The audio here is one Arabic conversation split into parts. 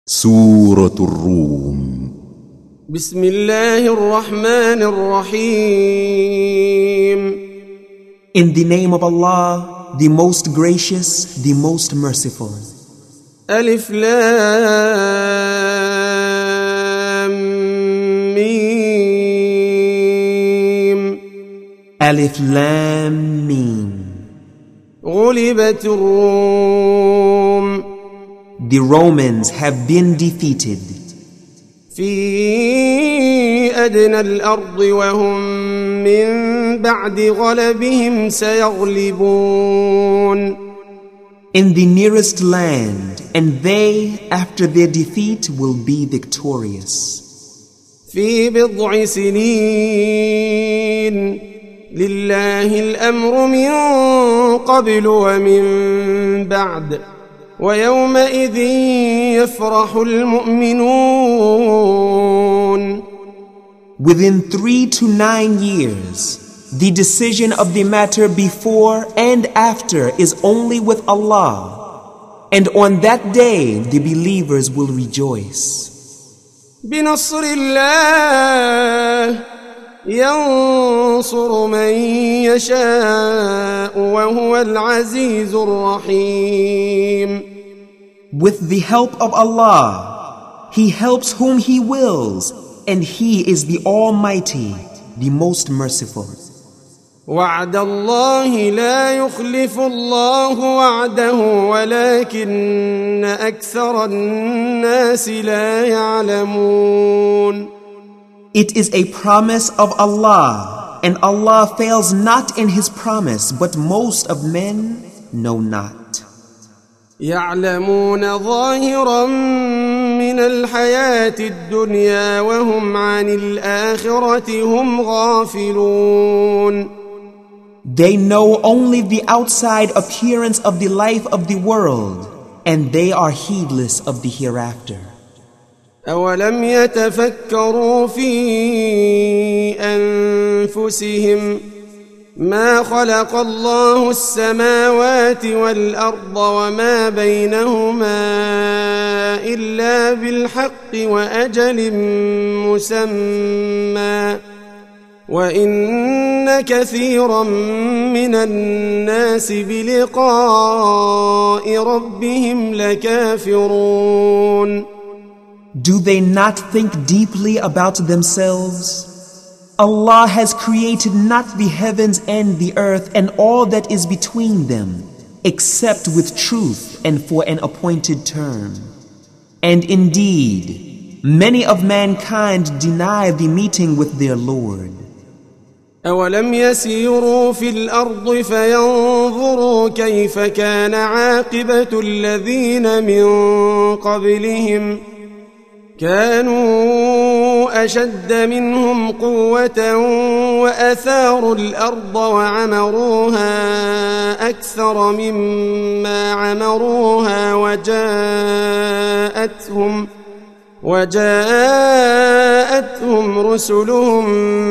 سورة الروم. بسم الله الرحمن الرحيم. In the name of Allah, the most gracious, the most merciful. ألف لام ميم. Alif Lam Mim. غلبت الروم. The Romans have been defeated. في أدنى الأرض وهم من بعد غلبهم سيغلبون. In the nearest land, and they, after their defeat, will be victorious. في بضع سنين لله الأمر من قبل ومن بعد ويومئذ يفرح المؤمنون. Within 3 to 9 years, the decision of the matter before and after is only with Allah. And on that day, the believers will rejoice. بنصر الله ينصر من يشاء وهو العزيز الرحيم. With the help of Allah, He helps whom He wills, and He is the Almighty, the most merciful. وعد الله لا يخلف الله وعده ولكن أكثر الناس لا يعلمون. It is a promise of Allah, and Allah fails not in His promise, but most of men know not. يعلمون ظاهرا من الحياة الدنيا وهم عن الآخرة هم غافلون. They know only the outside appearance of the life of the world, and they are heedless of the hereafter. أولم يتفكروا في أنفسهم ما خلق الله السماوات والأرض وما بينهما إلا بالحق وأجل مسمى وإن كثيرا من الناس بلقاء ربهم لكافرون. Do they not think deeply about themselves? Allah has created not the heavens and the earth and all that is between them, except with truth and for an appointed term. And indeed, many of mankind deny the meeting with their Lord. أولم يسيروا في الأرض فينظروا كيف كان عاقبة الذين من قبلهم كانوا أشد منهم قوة وأثاروا الأرض وعمروها أكثر مما عمروها وجاءتهم رسلهم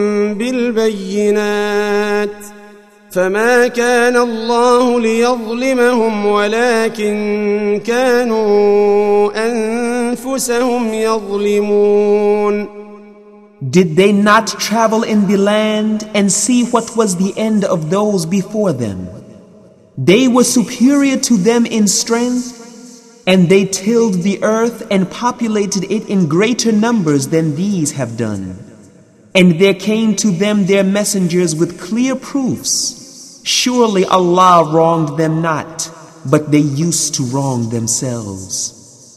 بالبينات فما كان الله ليظلمهم ولكن كانوا أنفسهم يظلمون. Did they not travel in the land and see what was the end of those before them? They were superior to them in strength, and they tilled the earth and populated it in greater numbers than these have done. And there came to them their messengers with clear proofs. Surely Allah wronged them not, but they used to wrong themselves.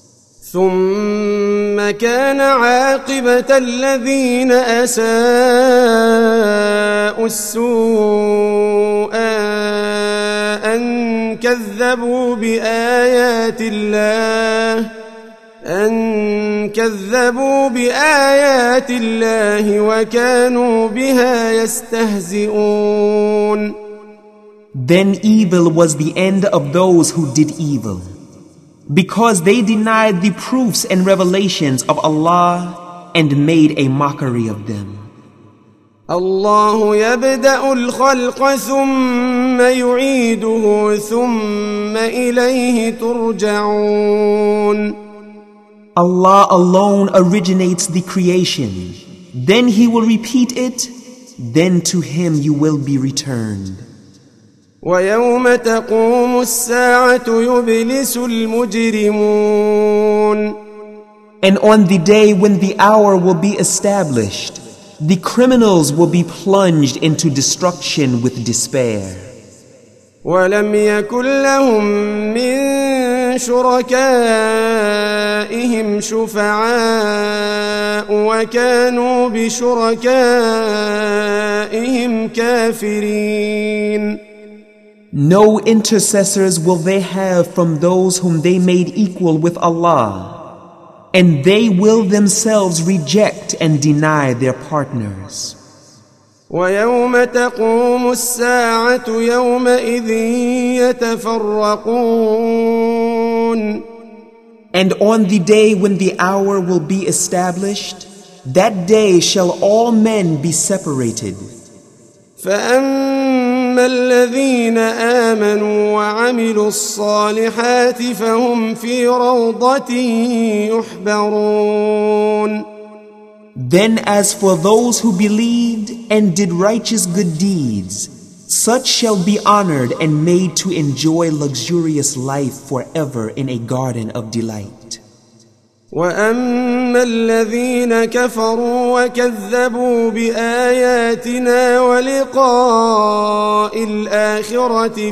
ثم كان عاقبة الذين أساءوا السوء أن كذبوا بآيات الله وكانوا بها يستهزئون. Then evil was the end of those who did evil, because they denied the proofs and revelations of Allah and made a mockery of them. الله يبدأ الخلق ثم يعيده ثم إليه ترجعون. Allah alone originates the creation. Then He will repeat it. Then to Him you will be returned. ويوم تقوم الساعة يبلس المجرمون. And on the day when the hour will be established, the criminals will be plunged into destruction with despair. ولم يكن لهم من شركائهم شفعاء وكانوا بشركائهم كافرين. No intercessors will they have from those whom they made equal with Allah, and they will themselves reject and deny their partners. ويوم تقوم الساعة يومئذ يتفرقون. And on the day when the hour will be established, that day shall all men be separated. فأما الذين آمنوا وعملوا الصالحات فهم في روضة يحبرون. Then as for those who believed and did righteous good deeds, such shall be honored and made to enjoy luxurious life forever in a garden of delight. وأما الذين كفروا وكذبوا بآياتنا ولقاء الآخرة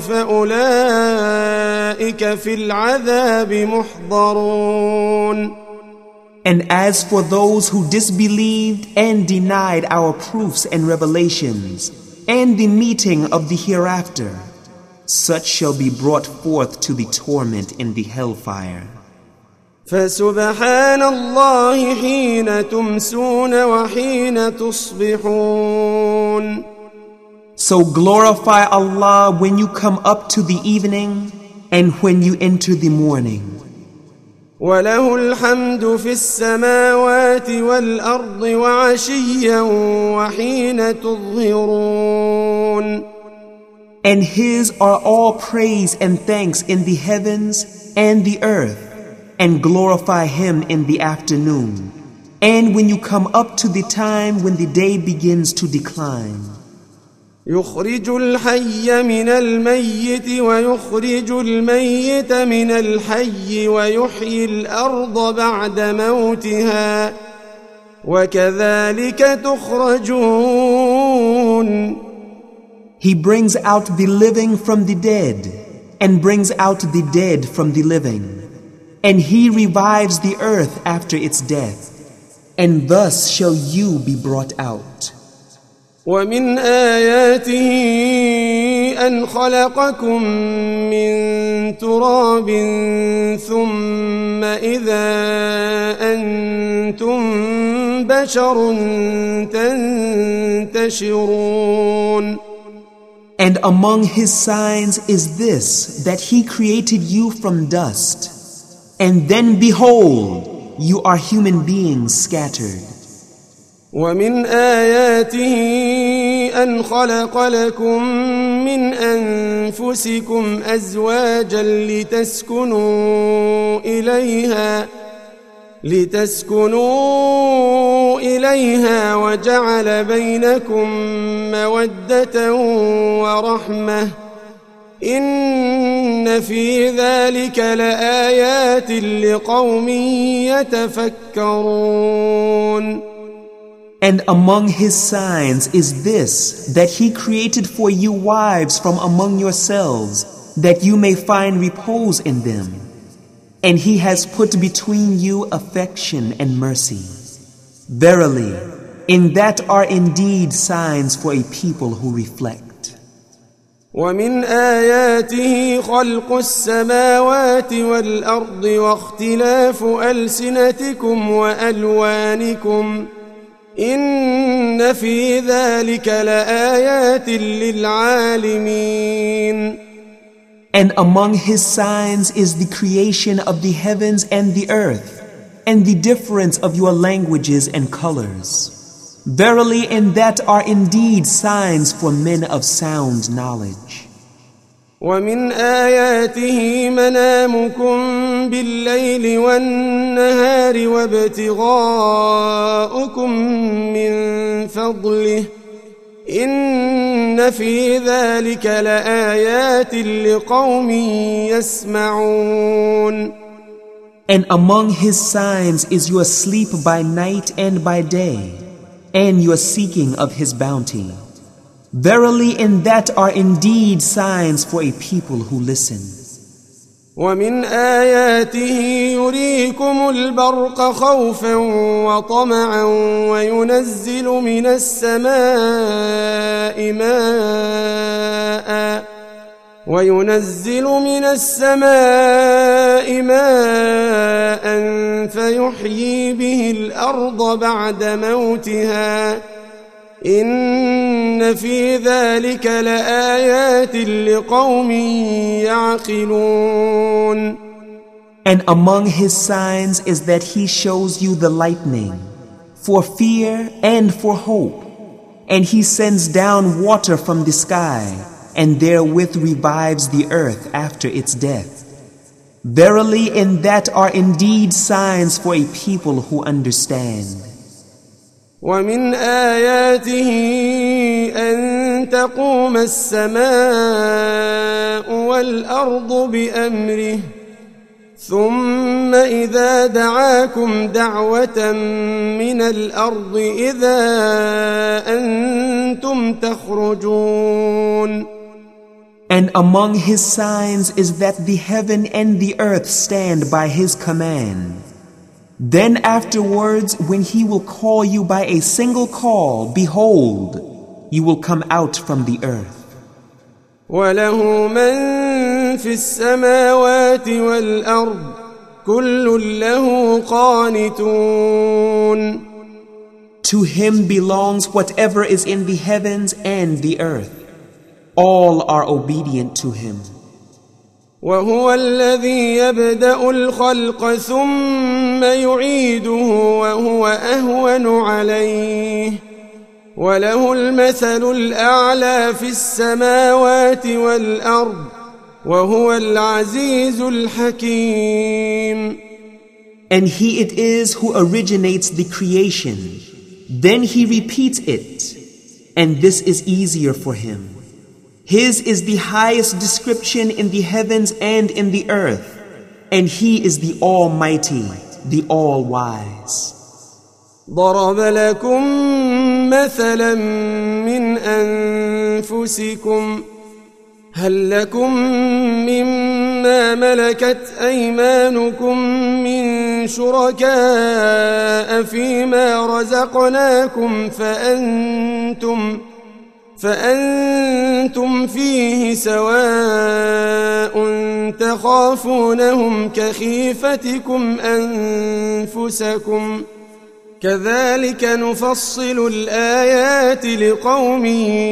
فأولئك في العذاب محضرون. And as for those who disbelieved and denied our proofs and revelations and the meeting of the hereafter, such shall be brought forth to the torment in the hellfire. فسبحان الله حين تمسون وحين تصبحون. So glorify Allah when you come up to the evening and when you enter the morning. وله الحمد في السماوات والأرض وعشيا وحين تظهرون. And His are all praise and thanks in the heavens and the earth, and glorify Him in the afternoon, and when you come up to the time when the day begins to decline. يخرج الحي من الميت ويخرج الميت من الحي ويحيي الأرض بعد موتها وكذلك تخرجون. He brings out the living from the dead and brings out the dead from the living, and He revives the earth after its death, and thus shall you be brought out. ومن آياته أن خلقكم من تراب ثم إذا أنتم بشر تنتشرون. And among His signs is this, that He created you from dust, and then behold, you are human beings scattered. ومن آياته أن خلق لكم من أنفسكم أزواجا لتسكنوا إليها وجعل بينكم مودة ورحمة إن في ذلك لآيات لقوم يتفكرون. And among His signs is this, that He created for you wives from among yourselves, that you may find repose in them. And He has put between you affection and mercy. Verily, in that are indeed signs for a people who reflect. ومن آياته خلق السماوات والأرض واختلاف ألسنتكم وألوانكم إن في ذلك لآيات للعالمين. And among His signs is the creation of the heavens and the earth, and the difference of your languages and colors. Verily, in that are indeed signs for men of sound knowledge. ومن آياته منامكم بالليل والنهار وابتغاؤكم من فضله إن في ذلك لآيات لقوم يسمعون. And among his signs is your sleep by night and by day, and your seeking of his bounty. Verily in that are indeed signs for a people who listen. ومن آياته يريكم البرق خوفا وطمعا وينزل من السماء ماء فيحيي به الأرض بعد موتها إن في ذلك لآيات لقوم يعقلون. And among his signs is that he shows you the lightning, for fear and for hope, and he sends down water from the sky, and therewith revives the earth after its death. Verily in that are indeed signs for a people who understand. ومن آياته أن تقوم السماء والأرض بأمره ثم إذا دعاكم دعوة من الأرض إذا أنتم تخرجون. And among his signs is that the heaven and the earth stand by his command. Then afterwards, when he will call you by a single call, behold, you will come out from the earth. وَلَهُ مَن فِي السَّمَاوَاتِ وَالْأَرْضِ كُلٌّ لَهُ قَانِتُونَ. To him belongs whatever is in the heavens and the earth. All are obedient to him. وهو الذي يبدأ الخلق ثم يعيده وهو أهون عليه وله المثل الأعلى في السماوات والأرض وهو العزيز الحكيم. And he it is who originates the creation, then he repeats it, and this is easier for him. His is the highest description in the heavens and in the earth, and he is the Almighty, the All-Wise. ضرب لكم مثلا من أنفسكم هل لكم مما ملكت أيمانكم من شركاء فيما رزقناكم فأنتم فيه سواء تخافونهم كخيفتكم أنفسكم كذلك نفصل الآيات لقوم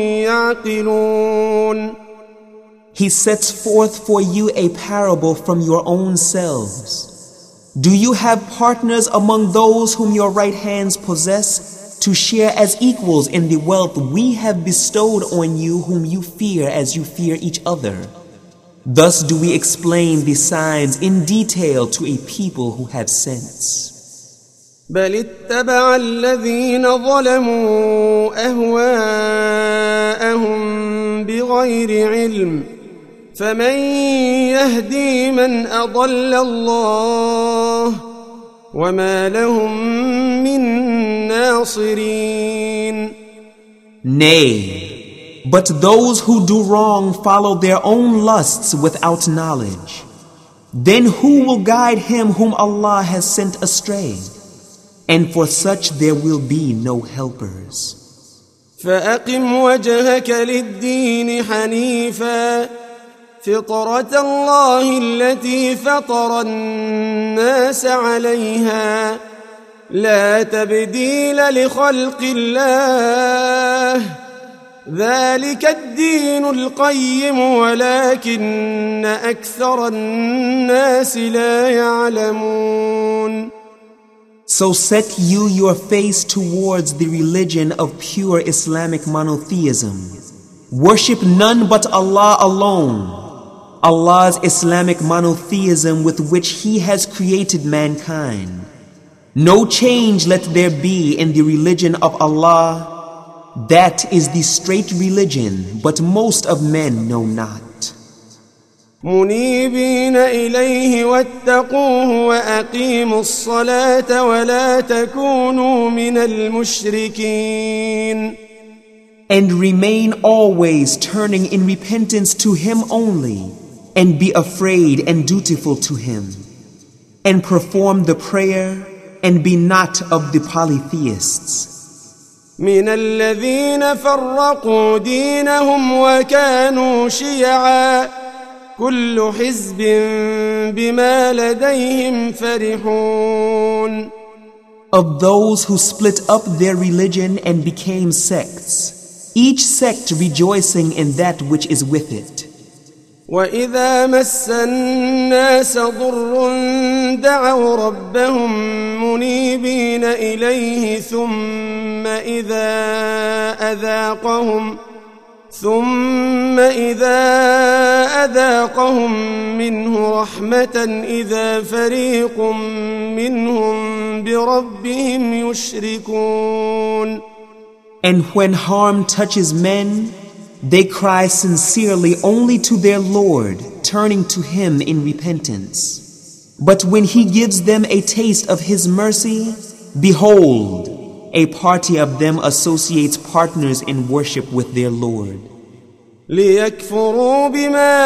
يعقلون. He sets forth for you a parable from your own selves. Do you have partners among those whom your right hands possess to share as equals in the wealth we have bestowed on you whom you fear as you fear each other? Thus do we explain the signs in detail to a people who have sense. بل اتبع الذين ظلموا أهواءهم بغير علم فمن يهدي من أضل الله وما لهم من ناصرين. Nay, but those who do wrong follow their own lusts without knowledge. Then who will guide him whom Allah has sent astray? And for such there will be no helpers. فأقم وجهك للدين حنيفا فطرة الله التي فطر الناس عليها لا تبديل لخلق الله ذلك الدين القيم ولكن أكثر الناس لا يعلمون. So set you your face towards the religion of pure Islamic monotheism. Worship none but Allah alone. Allah's Islamic monotheism with which He has created mankind. No change let there be in the religion of Allah. That is the straight religion, but most of men know not. منيبين إليه واتقوه وأقيموا الصلاة ولا تكونوا من المشركين. And remain always turning in repentance to Him only, and be afraid and dutiful to Him, and perform the prayer, and be not of the polytheists. من الذين فرقوا دينهم وكانوا شيعا كل حزب بما لديهم فرحون. Of those who split up their religion and became sects, each sect rejoicing in that which is with it. وإذا مس الناس ضر دعوا ربهم منيبين إليه ثم إذا أذاقهم منه رحمة إذا فريق منهم بربهم يشركون. And when harm touches men, they cry sincerely only to their Lord, turning to Him in repentance. But when He gives them a taste of His mercy, behold, a party of them associates partners in worship with their Lord. ليكفروا بما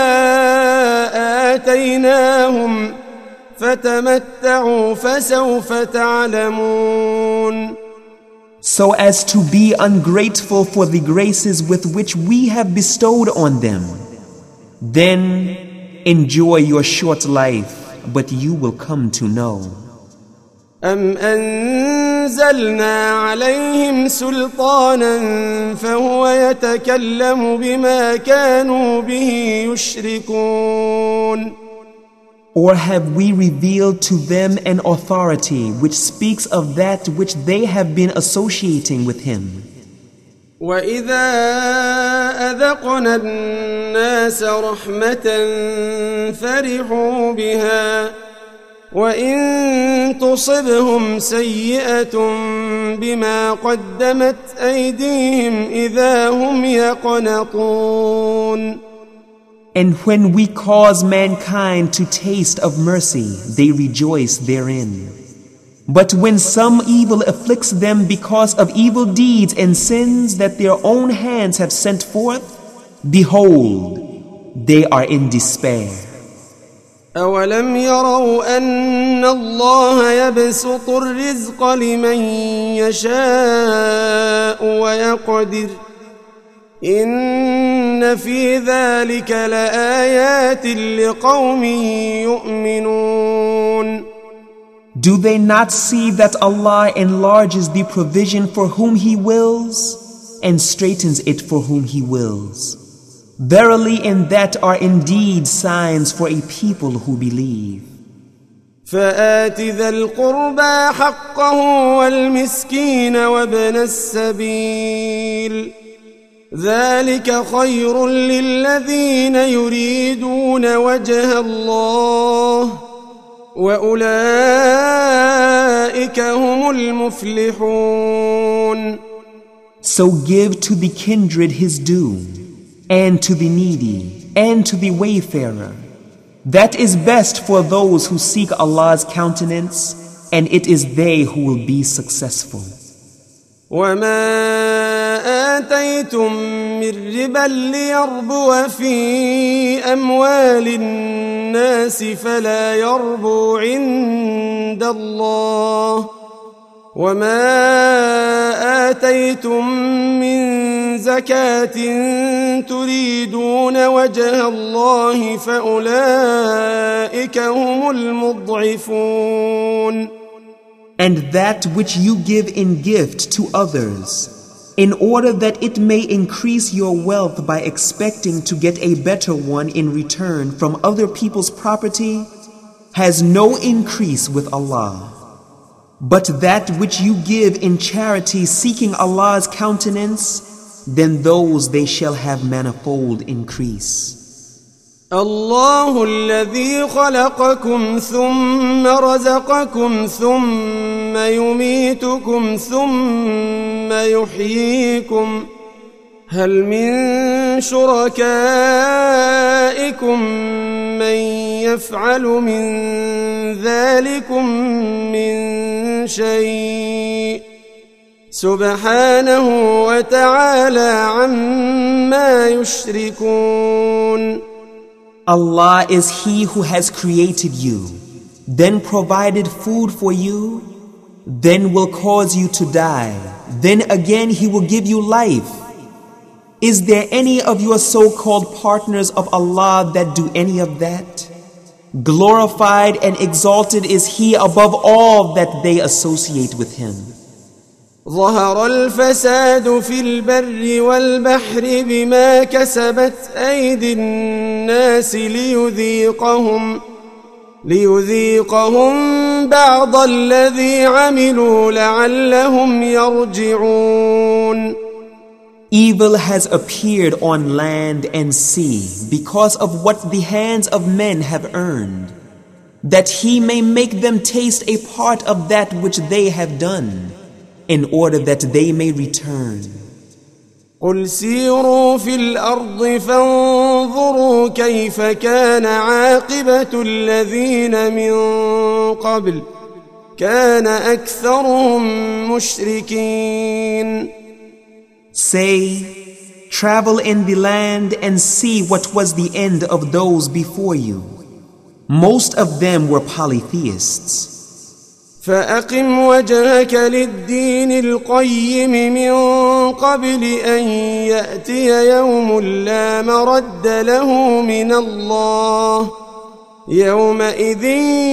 آتيناهم فتمتعوا فسوف تعلمون. So as to be ungrateful for the graces with which we have bestowed on them. Then enjoy your short life, but you will come to know. أم أنزلنا عليهم سلطانا فهو يتكلم بما كانوا به يشركون. Or have we revealed to them an authority which speaks of that which they have been associating with Him? وَإِذَا أَذَقْنَا النَّاسَ رَحْمَةً فَرِحُوا بِهَا وَإِن تُصِبْهُمْ سَيِّئَةٌ بِمَا قَدَّمَتْ أَيْدِيهِمْ إِذَا هُمْ يَقْنَطُونَ. And when we cause mankind to taste of mercy, they rejoice therein. But when some evil afflicts them because of evil deeds and sins that their own hands have sent forth, behold, they are in despair. أَوَلَمْ يَرَوْا أَنَّ اللَّهَ يَبْسُطُ الرِّزْقَ لِمَن يَشَاءُ وَيَقْدِرُ إِنَّ فِي ذَلِكَ لَآيَاتٍ لِقَوْمٍ يُؤْمِنُونَ. Do they not see that Allah enlarges the provision for whom He wills and straightens it for whom He wills? Verily in that are indeed signs for a people who believe. فآت ذا القربى حقه والمسكين وابن السبيل ذلك خير للذين يريدون وجه الله وأولئك هم المفلحون. So give to the kindred his due, and to the needy, and to the wayfarer. That is best for those who seek Allah's countenance, and it is they who will be successful. وَمَا آتَيْتُم مِّن رِّبًا لِّيَرْبُوَ فِي أَمْوَالِ النَّاسِ فَلَا يَرْبُو عِندَ اللَّهِ وَمَا آتَيْتُم مِّن زَكَاةٍ تُرِيدُونَ وَجْهَ اللَّهِ فَأُولَئِكَ هُمُ الْمُضْعِفُونَ. And that which you give in gift to others, in order that it may increase your wealth by expecting to get a better one in return from other people's property, has no increase with Allah. But that which you give in charity seeking Allah's countenance, then those they shall have manifold increase. الله الذي خلقكم ثم رزقكم ثم يميتكم ثم يحييكم هل من شركائكم من يفعل من ذلكم من شيء سبحانه وتعالى عما يشركون. Allah is He who has created you, then provided food for you, then will cause you to die, then again He will give you life. Is there any of your so-called partners of Allah that do any of that? Glorified and exalted is He above all that they associate with Him. ظهر الفساد في البر والبحر بما كسبت أيدي الناس ليذيقهم بعض الذي عملوا لعلهم يرجعون. Evil has appeared on land and sea because of what the hands of men have earned, that He may make them taste a part of that which they have done, in order that they may return. قل سيروا في الأرض فانظروا كيف كان عاقبة الذين من قبل كان أكثرهم مشركين. Say, travel in the land and see what was the end of those before you. Most of them were polytheists. فأقم وجهك للدين القيم من قبل أن يأتي يوم لا مرد له من الله يومئذ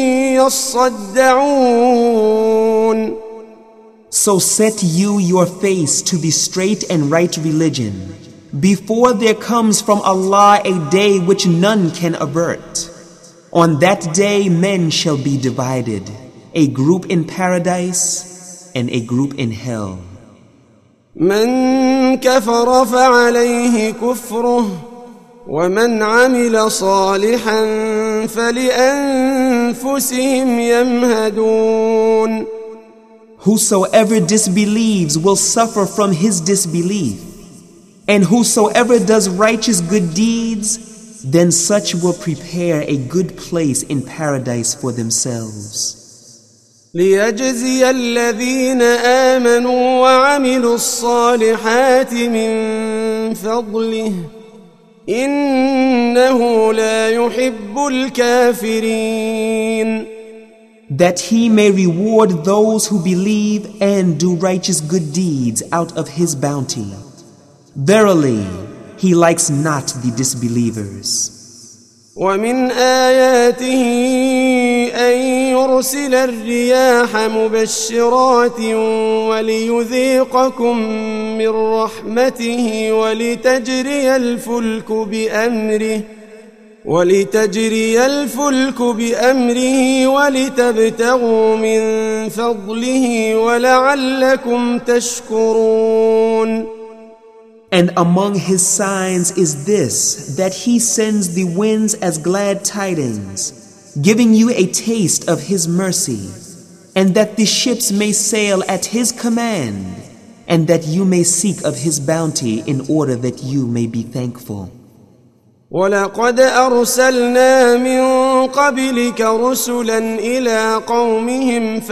يصدعون. So set you your face to the straight and right religion, before there comes from Allah a day which none can avert. On that day men shall be divided, a group in paradise and a group in hell. من كفر فعليه كفره ومن عمل صالحا فلأنفسهم يمهدون. Whosoever disbelieves will suffer from his disbelief, and whosoever does righteous good deeds, then such will prepare a good place in paradise for themselves. ليجزي الذين آمنوا وعملوا الصالحات من فضله إنه لا يحب الكافرين. That He may reward those who believe and do righteous good deeds out of His bounty. Verily, He likes not the disbelievers. ومن آياته أن يرسل الرياح مبشرات وليذيقكم من رحمته ولتجري الفلك بأمره ولتبتغوا من فضله ولعلكم تشكرون. And among His signs is this, that He sends the winds as glad tidings, giving you a taste of His mercy, and that the ships may sail at His command, and that you may seek of His bounty in order that you may be thankful. ولقد أرسلنا من قبلك رسلا إلى قومهم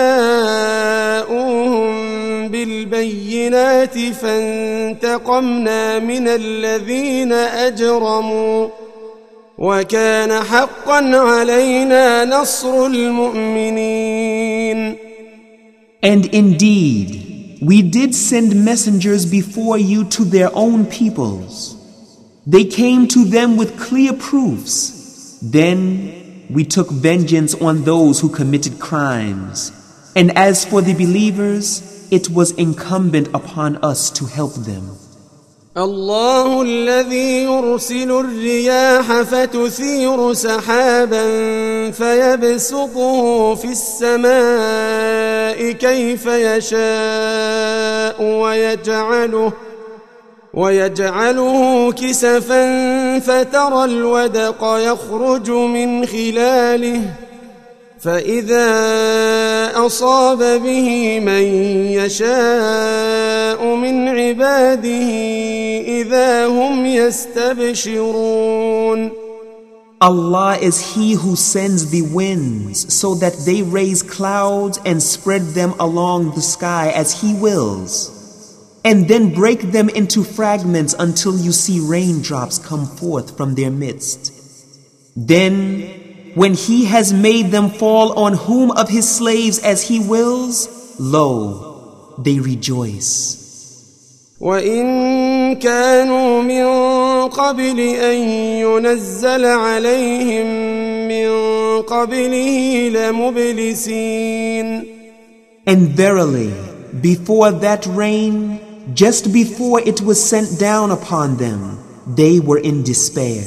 فجاءوهم بالبينات فانتقمنا من الذين أجرموا وكان حقا علينا نصر المؤمنين. And indeed, we did send messengers before you to their own peoples. They came to them with clear proofs. Then we took vengeance on those who committed crimes. And as for the believers, it was incumbent upon us to help them. الله الذي يرسل الرياح فتثير سحابا فيبسطه في السماء كيف يشاء ويجعله كسفا فترى الودق يخرج من خلاله فإذا أصاب به من يشاء من عباده إذا هم يستبشرون. Allah is He who sends the winds so that they raise clouds and spread them along the sky as He wills, and then break them into fragments until you see raindrops come forth from their midst. Then, when He has made them fall on whom of His slaves as He wills, lo, they rejoice. وَإِن كَانُوا مِن قَبْلِ أَن يُنَزَّلَ عَلَيْهِم مِّن قَبْلِهِ لَمُبْلِسِينَ. And verily, before that rain, just before it was sent down upon them, they were in despair.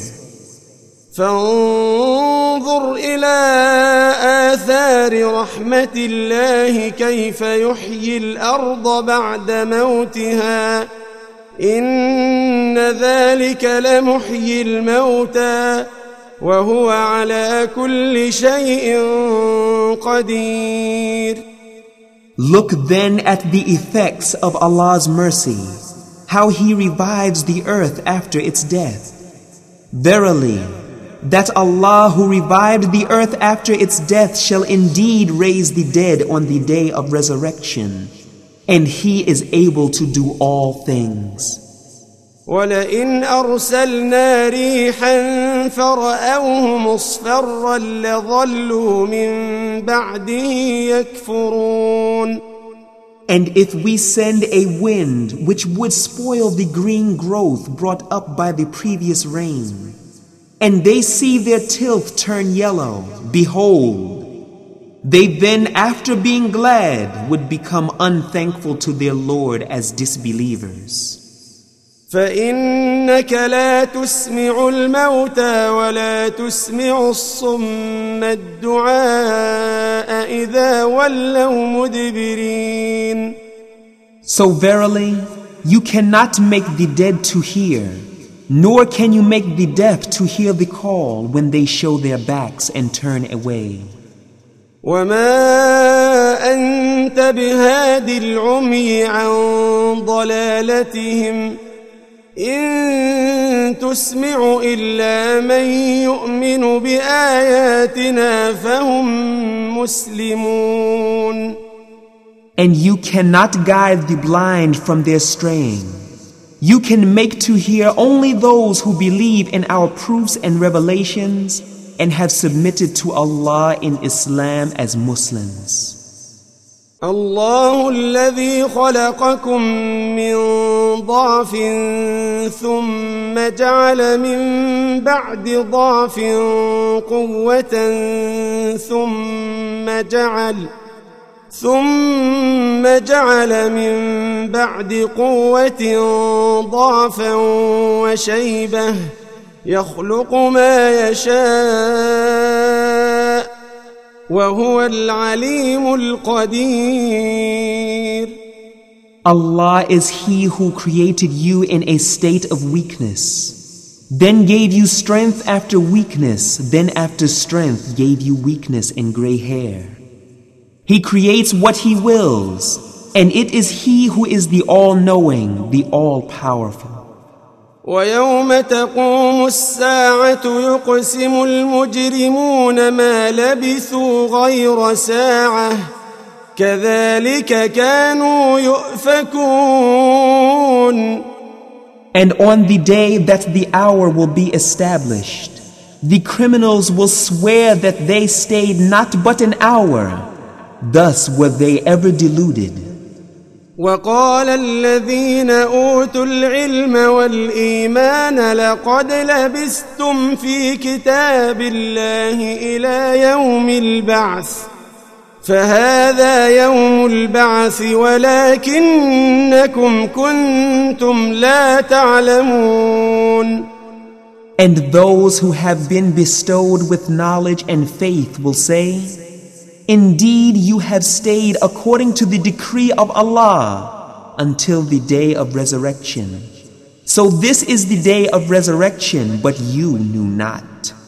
فانظر إلى آثار رحمة الله كيف يحيي الأرض بعد موتها إن ذلك لمحيي الموتى وهو على كل شيء قدير. Look then at the effects of Allah's mercy, how He revives the earth after its death. Verily, that Allah who revived the earth after its death shall indeed raise the dead on the day of resurrection, and He is able to do all things. وَلَئِنْ أَرْسَلْنَا رِيحًا فَرَأَوْهُ مُصْفَرًّا لَظَلُّوا مِنْ بَعْدِهِ يَكْفُرُونَ. And if we send a wind which would spoil the green growth brought up by the previous rain, and they see their tilth turn yellow, behold, they then after being glad would become unthankful to their Lord as disbelievers. فإنك لا تسمع الموتى ولا تسمع الصم الدعاء إذا ولوا مدبرين. So verily, you cannot make the dead to hear, nor can you make the deaf to hear the call when they show their backs and turn away. وما أنت بهاد العمي عن ضلالتهم إن تسمع إلا من يؤمن بآياتنا فهم مسلمون. And you cannot guide the blind from their straying. You can make to hear only those who believe in our proofs and revelations and have submitted to Allah in Islam as Muslims. الله الذي خلقكم من ضعف ثم جعل من بعد ضعف قوة ثم جعل من بعد قوة ضعفا وشيبة يخلق ما يشاء وهو العليم القدير. Allah is He who created you in a state of weakness, then gave you strength after weakness, then after strength gave you weakness and gray hair. He creates what He wills, and it is He who is the all-knowing, the all-powerful. ويوم تقوم الساعة يقسم المجرمون ما لبثوا غير ساعة كذلك كانوا يؤفكون. And on the day that the hour will be established, the criminals will swear that they stayed not but an hour. Thus were they ever deluded. وقال الذين أوتوا العلم والإيمان لقد لبثتم في كتاب الله إلى يوم البعث فهذا يوم البعث ولكنكم كنتم لا تعلمون. And those who have been bestowed with knowledge and faith will say, indeed, you have stayed according to the decree of Allah until the day of resurrection. So this is the day of resurrection, but you knew not.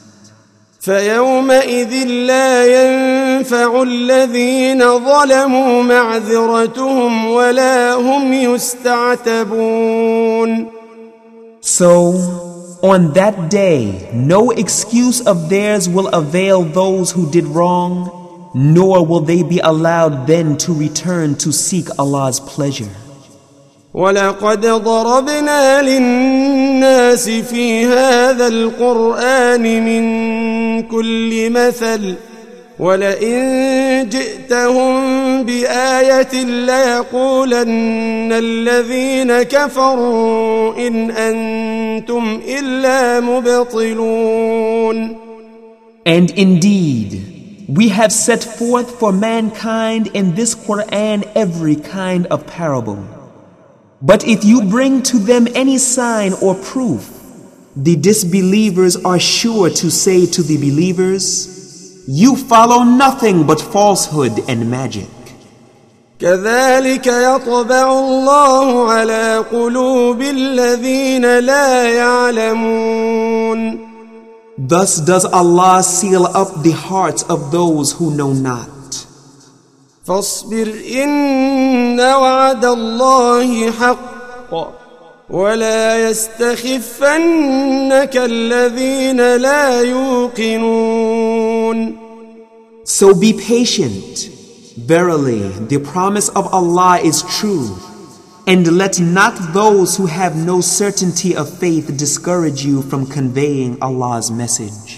فيومئذ لا ينفع الذين ظلموا معذرتهم ولا هم يستعتبون. So, on that day, no excuse of theirs will avail those who did wrong, nor will they be allowed then to return to seek Allah's pleasure. ولقد ضربنا للناس في هذا القرآن من كل مثل ولئن جئتهم بآية ليقولن الذين كفروا إن أنتم إلا مبطلون. And indeed, we have set forth for mankind in this Quran every kind of parable. But if you bring to them any sign or proof, the disbelievers are sure to say to the believers, you follow nothing but falsehood and magic. كذلك يطبع الله على قلوب الذين لا يعلمون. Thus does Allah seal up the hearts of those who know not. فاصبر إن وعد الله حق ولا يستخفنك الذين لا يوقنون. So be patient. Verily, the promise of Allah is true. And let not those who have no certainty of faith discourage you from conveying Allah's message.